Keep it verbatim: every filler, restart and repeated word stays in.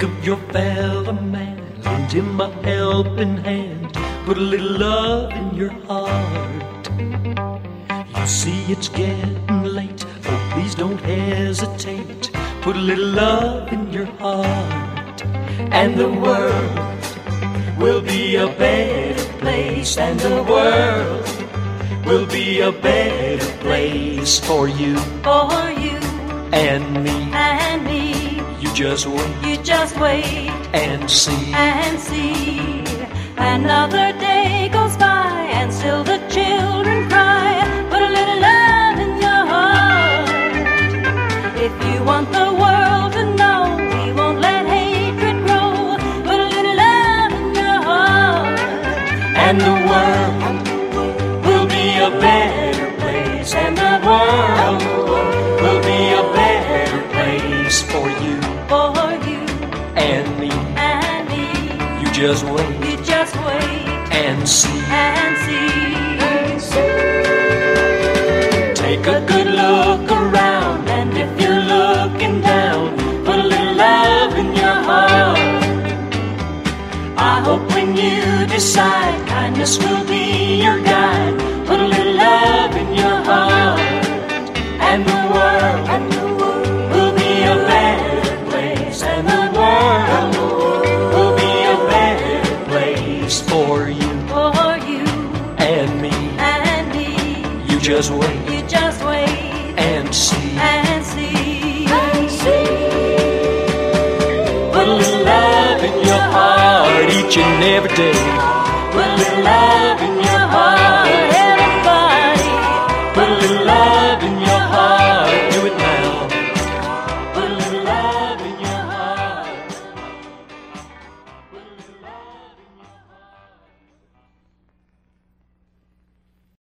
Think of your fellow man, lend him a helping hand, put a little love in your heart. You see it's getting late, oh please don't hesitate, put a little love in your heart. And the world will be a better place, and the world will be a better place for you, for you and me, and me. You just wait, you just wait and see, and see. Another day goes by and still the children cry. Put a little love in your heart. If you want the world to know we won't let hatred grow, put a little love in your heart. And the world will be a better place, and the world will be a better place for you, for you and me, and me. You just wait, you just wait and see, and see. Take a good look around, and if you're looking down, put a little love in your heart. I hope when you decide kindness will be your guide, put a little love in your heart. And the world, and the world will be a better place, and the world will be a better place for you, for you and me, and me. You just wait, you just wait and see, and see, and see. Put a little love in your heart each and every day. Put a little love in your